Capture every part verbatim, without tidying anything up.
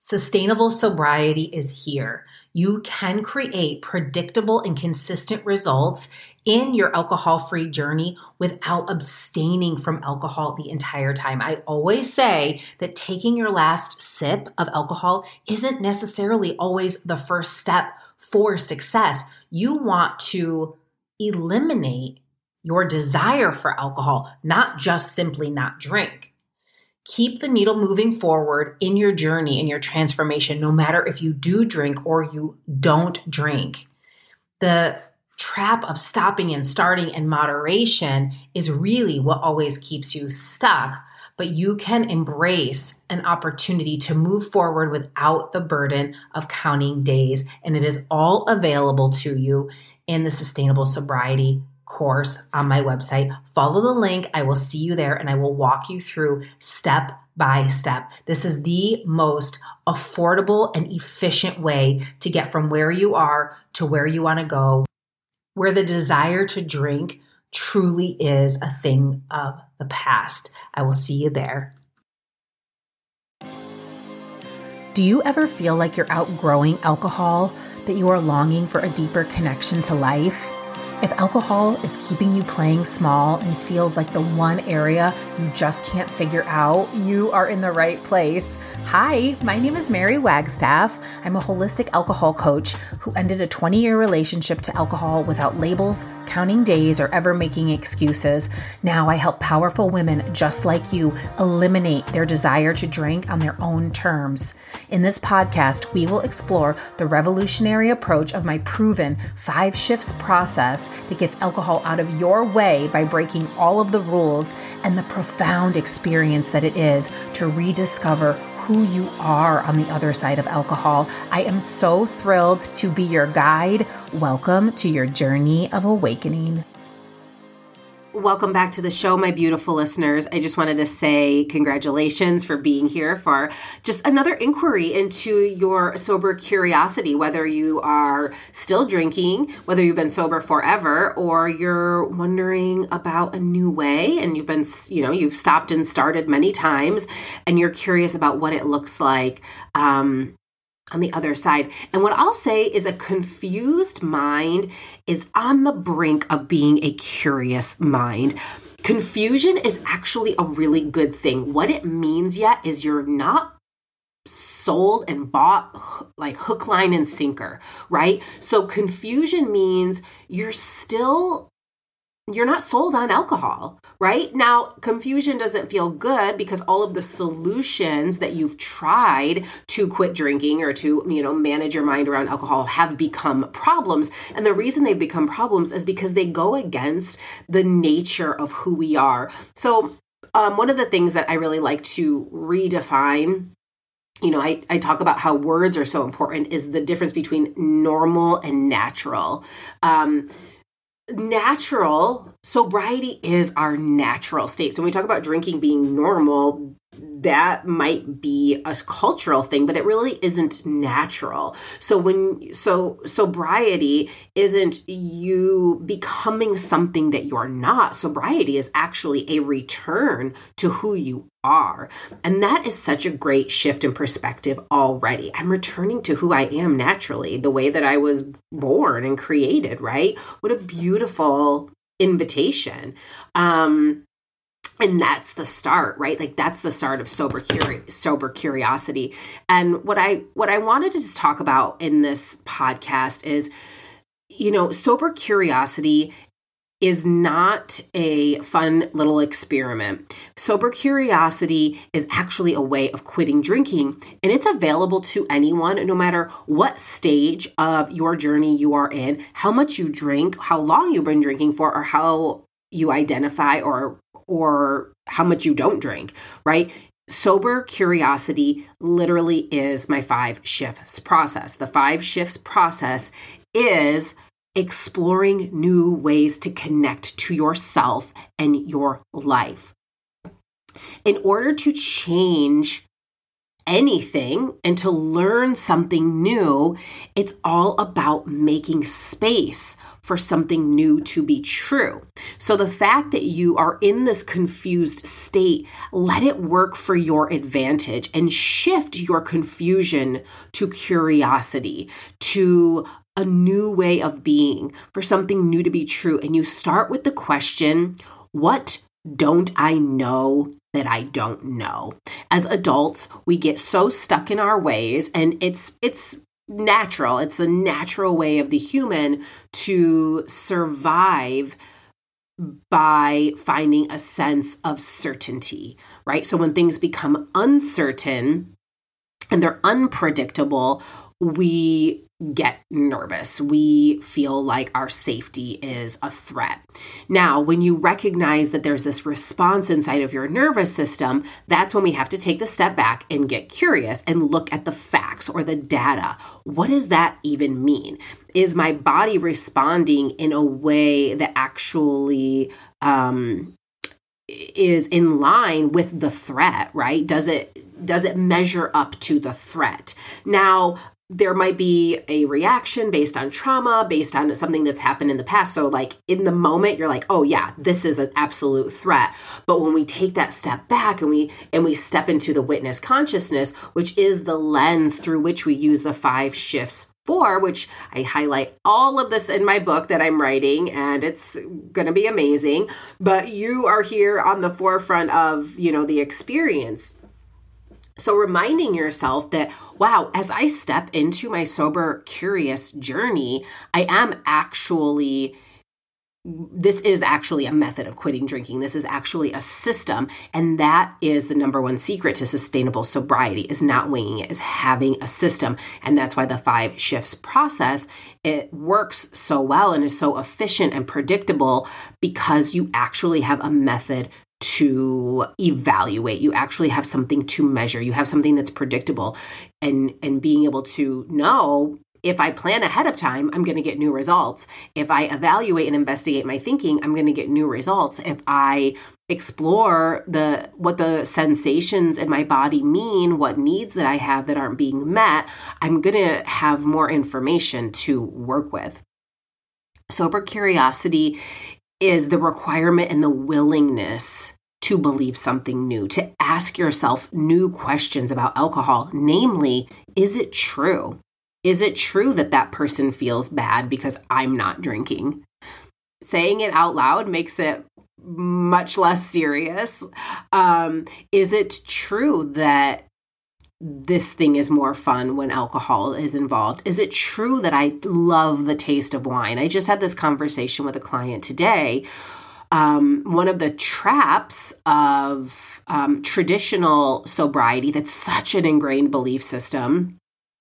Sustainable sobriety is here. You can create predictable and consistent results in your alcohol-free journey without abstaining from alcohol the entire time. I always say that taking your last sip of alcohol isn't necessarily always the first step for success. You want to eliminate your desire for alcohol, not just simply not drink. Keep the needle moving forward in your journey, in your transformation, no matter if you do drink or you don't drink. The trap of stopping and starting in moderation is really what always keeps you stuck, but you can embrace an opportunity to move forward without the burden of counting days, and it is all available to you in the Sustainable Sobriety course on my website. Follow the link. I will see you there and I will walk you through step by step. This is the most affordable and efficient way to get from where you are to where you want to go, where the desire to drink truly is a thing of the past. I will see you there. Do you ever feel like you're outgrowing alcohol, that you are longing for a deeper connection to life? If alcohol is keeping you playing small and feels like the one area you just can't figure out, you are in the right place. Hi, my name is Mary Wagstaff. I'm a holistic alcohol coach who ended a twenty-year relationship to alcohol without labels, counting days, or ever making excuses. Now I help powerful women just like you eliminate their desire to drink on their own terms. In this podcast, we will explore the revolutionary approach of my proven five shifts process that gets alcohol out of your way by breaking all of the rules, and the profound experience that it is to rediscover who you are on the other side of alcohol. I am so thrilled to be your guide. Welcome to your journey of awakening. Welcome back to the show, my beautiful listeners. I just wanted to say congratulations for being here for just another inquiry into your sober curiosity, whether you are still drinking, whether you've been sober forever, or you're wondering about a new way and you've been, you know, you've stopped and started many times and you're curious about what it looks like um, on the other side. And what I'll say is a confused mind is on the brink of being a curious mind. Confusion is actually a really good thing. What it means yet is you're not sold and bought like hook, line, and sinker, right? So confusion means you're still You're not sold on alcohol, right? Now, confusion doesn't feel good because all of the solutions that you've tried to quit drinking or to, you know, manage your mind around alcohol have become problems. And the reason they've become problems is because they go against the nature of who we are. So um, one of the things that I really like to redefine, you know, I, I talk about how words are so important, is the difference between normal and natural. Um, Natural sobriety is our natural state. So when we talk about drinking being normal, that might be a cultural thing, but it really isn't natural. So when, so sobriety isn't you becoming something that you're not. Sobriety is actually a return to who you are. And that is such a great shift in perspective already. I'm returning to who I am naturally, the way that I was born and created, right? What a beautiful invitation. Um, And that's the start, right? Like that's the start of sober curi- sober curiosity. And what I what I wanted to just talk about in this podcast is, you know, sober curiosity is not a fun little experiment. Sober curiosity is actually a way of quitting drinking, and it's available to anyone, no matter what stage of your journey you are in, how much you drink, how long you've been drinking for, or how you identify or or how much you don't drink, right? Sober curiosity literally is my five shifts process. The five shifts process is exploring new ways to connect to yourself and your life. In order to change anything and to learn something new, it's all about making space for something new to be true. So the fact that you are in this confused state, let it work for your advantage and shift your confusion to curiosity, to a new way of being, for something new to be true. And you start with the question, what don't I know that I don't know? As adults, we get so stuck in our ways, and it's it's natural. It's the natural way of the human to survive by finding a sense of certainty, right? So when things become uncertain and they're unpredictable, we get nervous. We feel like our safety is a threat. Now, when you recognize that there's this response inside of your nervous system, that's when we have to take the step back and get curious and look at the facts or the data. What does that even mean? Is my body responding in a way that actually um, is in line with the threat, right? Does it does it measure up to the threat? Now, there might be a reaction based on trauma, based on something that's happened in the past. So like in the moment, you're like, oh yeah, this is an absolute threat. But when we take that step back and we and we step into the witness consciousness, which is the lens through which we use the five shifts for, which I highlight all of this in my book that I'm writing, and it's going to be amazing. But you are here on the forefront of, you know, the experience. So reminding yourself that, wow, as I step into my sober, curious journey, I am actually, this is actually a method of quitting drinking. This is actually a system. And that is the number one secret to sustainable sobriety, is not winging it, is having a system. And that's why the five shifts process, it works so well and is so efficient and predictable, because you actually have a method to evaluate. You actually have something to measure. You have something that's predictable, and, and being able to know, if I plan ahead of time, I'm going to get new results. If I evaluate and investigate my thinking, I'm going to get new results. If I explore the what the sensations in my body mean, what needs that I have that aren't being met, I'm going to have more information to work with. Sober curiosity is the requirement and the willingness to believe something new, to ask yourself new questions about alcohol. Namely, is it true? Is it true that that person feels bad because I'm not drinking? Saying it out loud makes it much less serious. Um, is it true that this thing is more fun when alcohol is involved? Is it true that I love the taste of wine? I just had this conversation with a client today. Um, one of the traps of um, traditional sobriety, that's such an ingrained belief system,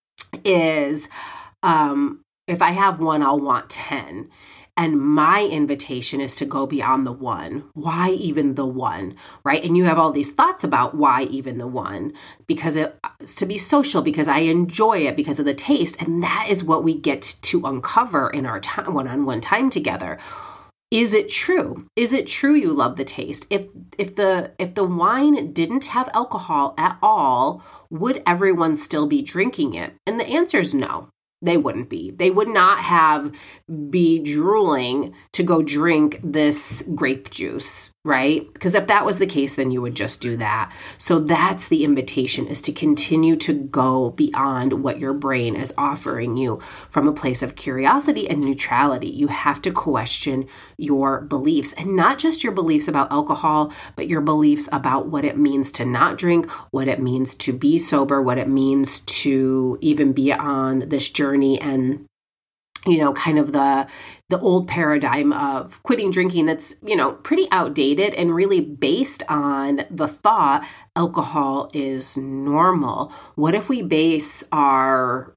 is um, if I have one, I'll want ten. And my invitation is to go beyond the one. Why even the one, right? And you have all these thoughts about why even the one, because it, to be social, because I enjoy it, because of the taste. And that is what we get to uncover in our time, one-on-one time together. Is it true? Is it true you love the taste? If if the if the wine didn't have alcohol at all, would everyone still be drinking it? And the answer is no. They wouldn't be. They would not have be drooling to go drink this grape juice, right? Because if that was the case, then you would just do that. So that's the invitation, is to continue to go beyond what your brain is offering you from a place of curiosity and neutrality. You have to question your beliefs, and not just your beliefs about alcohol, but your beliefs about what it means to not drink, what it means to be sober, what it means to even be on this journey, and you know, kind of the the old paradigm of quitting drinking that's, you know, pretty outdated and really based on the thought alcohol is normal. What if we base our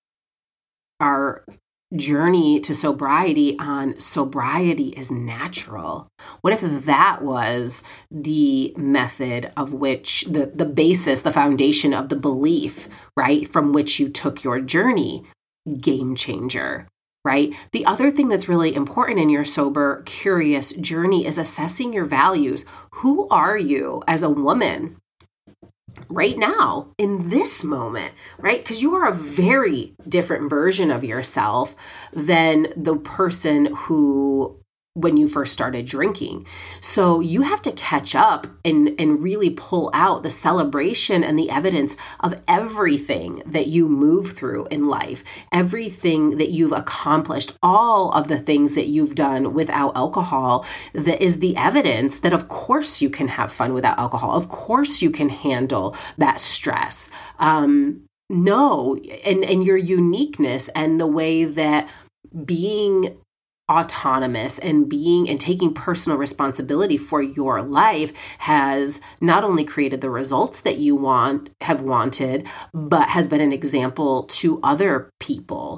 our journey to sobriety on sobriety is natural? What if that was the method of which the the basis, the foundation of the belief, right, from which you took your journey? Game changer. Right? The other thing that's really important in your sober, curious journey is assessing your values. Who are you as a woman? right now in this moment, right? Because you are a very different version of yourself than the person who when you first started drinking. So you have to catch up and, and really pull out the celebration and the evidence of everything that you move through in life, everything that you've accomplished, all of the things that you've done without alcohol. That is the evidence that of course you can have fun without alcohol. Of course you can handle that stress. Um, no, and, and your uniqueness and the way that being autonomous and being and taking personal responsibility for your life has not only created the results that you want, have wanted, but has been an example to other people.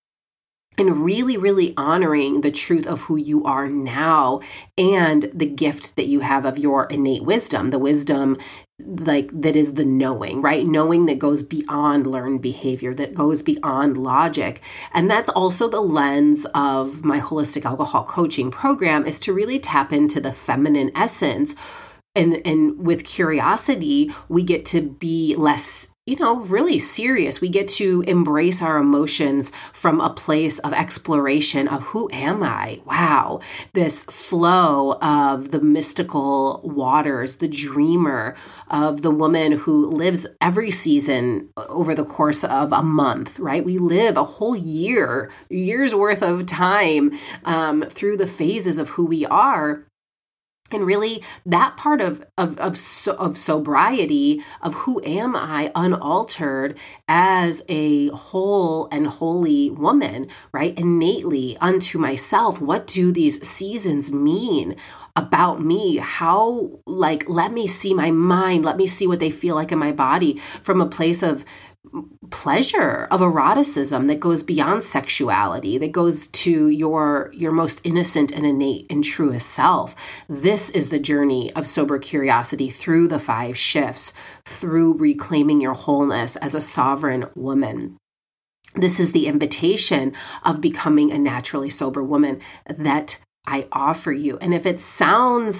And really, really honoring the truth of who you are now and the gift that you have of your innate wisdom, the wisdom like that is the knowing, right? Knowing that goes beyond learned behavior, that goes beyond logic. And that's also the lens of my holistic alcohol coaching program, is to really tap into the feminine essence. And, and with curiosity, we get to be less, you know, really serious. We get to embrace our emotions from a place of exploration of who am I? Wow. This flow of the mystical waters, the dreamer, of the woman who lives every season over the course of a month, right? We live a whole year, year's worth of time um, through the phases of who we are. And really, that part of of of, so, of sobriety, of who am I unaltered as a whole and holy woman, right? Innately unto myself, what do these seasons mean about me? How, like, let me see my mind, let me see what they feel like in my body from a place of pleasure, of eroticism that goes beyond sexuality, that goes to your your most innocent and innate and truest self. This is the journey of sober curiosity through the five shifts, through reclaiming your wholeness as a sovereign woman. This is the invitation of becoming a naturally sober woman that I offer you. And if it sounds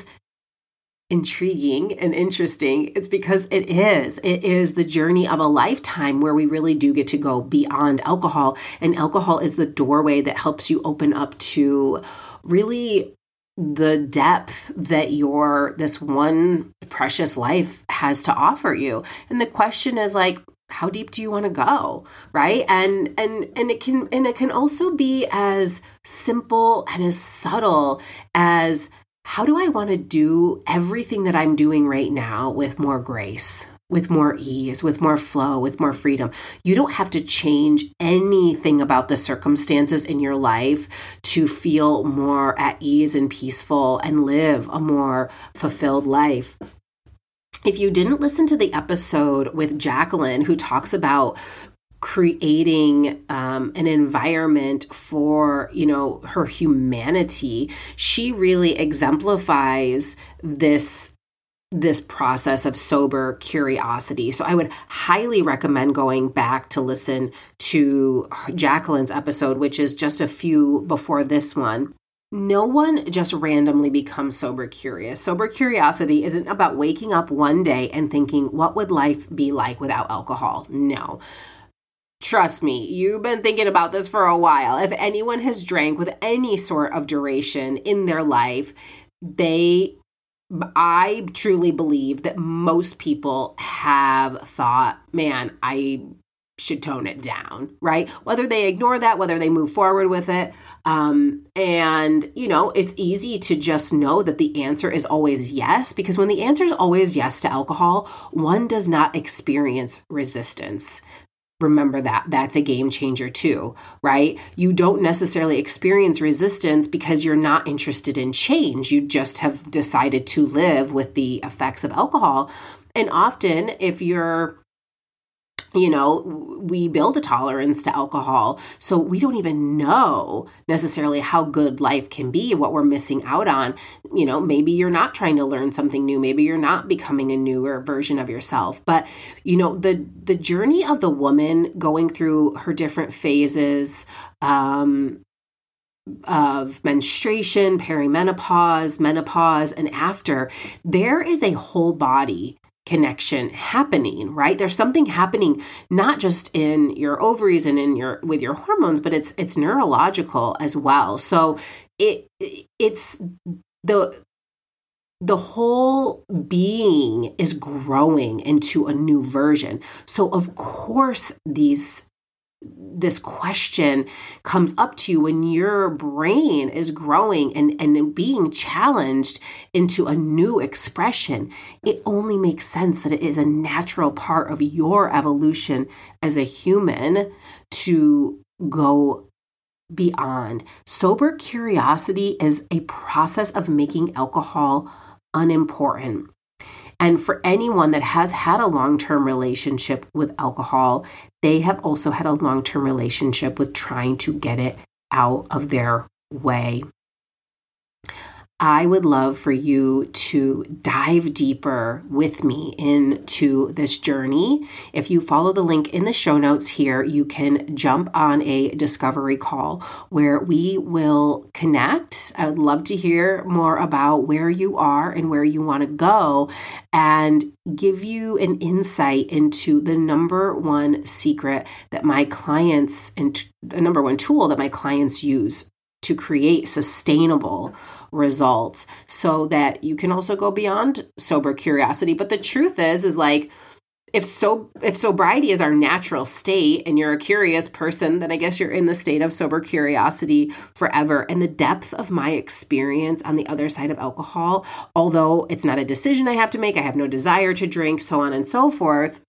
intriguing and interesting, it's because it is. It is the journey of a lifetime where we really do get to go beyond alcohol. And alcohol is the doorway that helps you open up to really the depth that your, this one precious life has to offer you. And the question is like, how deep do you want to go? Right. And, and, and it can, and it can also be as simple and as subtle as, how do I want to do everything that I'm doing right now with more grace, with more ease, with more flow, with more freedom? You don't have to change anything about the circumstances in your life to feel more at ease and peaceful and live a more fulfilled life. If you didn't listen to the episode with Jacqueline, who talks about creating um, an environment for, you know, her humanity, she really exemplifies this this process of sober curiosity. So I would highly recommend going back to listen to Jacqueline's episode, which is just a few before this one. No one just randomly becomes sober curious. Sober curiosity isn't about waking up one day and thinking, what would life be like without alcohol? No. Trust me, you've been thinking about this for a while. If anyone has drank with any sort of duration in their life, they, I truly believe that most people have thought, man, I should tone it down, right? Whether they ignore that, whether they move forward with it. Um, and, you know, it's easy to just know that the answer is always yes, because when the answer is always yes to alcohol, one does not experience resistance. Remember that. That's a game changer too, right? You don't necessarily experience resistance because you're not interested in change. You just have decided to live with the effects of alcohol. And often if you're, you know, we build a tolerance to alcohol, so we don't even know necessarily how good life can be, what we're missing out on. You know, maybe you're not trying to learn something new. Maybe you're not becoming a newer version of yourself. But, you know, the the journey of the woman going through her different phases um, of menstruation, perimenopause, menopause, and after, there is a whole body connection happening, right? There's something happening not just in your ovaries and in your with your hormones, but it's it's neurological as well. So it it's the the whole being is growing into a new version. So of course these this question comes up to you when your brain is growing and, and being challenged into a new expression. It only makes sense that it is a natural part of your evolution as a human to go beyond. Sober curiosity is a process of making alcohol unimportant. And for anyone that has had a long-term relationship with alcohol, they have also had a long-term relationship with trying to get it out of their way. I would love for you to dive deeper with me into this journey. If you follow the link in the show notes here, you can jump on a discovery call where we will connect. I would love to hear more about where you are and where you want to go and give you an insight into the number one secret that my clients and the number one tool that my clients use to create sustainable results so that you can also go beyond sober curiosity. But the truth is, is like, if so, if sobriety is our natural state and you're a curious person, then I guess you're in the state of sober curiosity forever. And the depth of my experience on the other side of alcohol, although it's not a decision I have to make, I have no desire to drink, so on and so forth,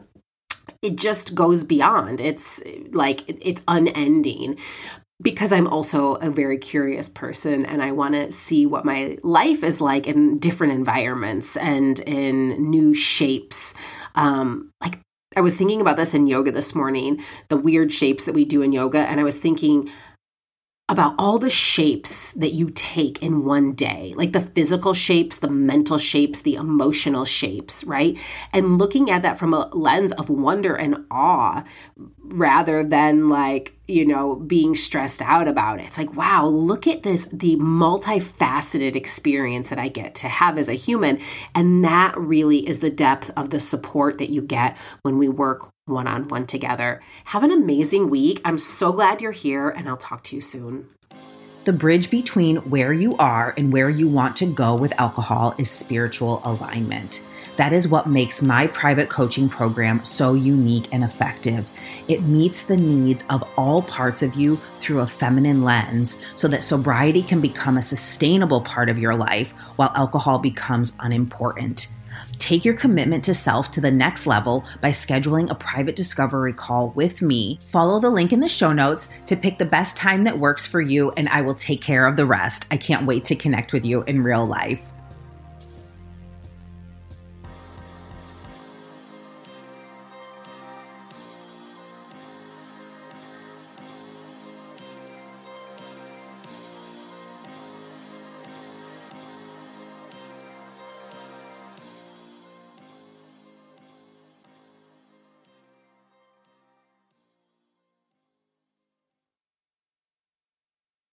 it just goes beyond. It's like, it's unending. Because I'm also a very curious person and I want to see what my life is like in different environments and in new shapes. Um, like I was thinking about this in yoga this morning, the weird shapes that we do in yoga. And I was thinking about all the shapes that you take in one day, like the physical shapes, the mental shapes, the emotional shapes, right? And looking at that from a lens of wonder and awe rather than like, you know, being stressed out about it. It's like, wow, look at this, the multifaceted experience that I get to have as a human. And that really is the depth of the support that you get when we work one-on-one together. Have an amazing week. I'm so glad you're here and I'll talk to you soon. The bridge between where you are and where you want to go with alcohol is spiritual alignment. That is what makes my private coaching program so unique and effective. It meets the needs of all parts of you through a feminine lens so that sobriety can become a sustainable part of your life while alcohol becomes unimportant. Take your commitment to self to the next level by scheduling a private discovery call with me. Follow the link in the show notes to pick the best time that works for you, and I will take care of the rest. I can't wait to connect with you in real life.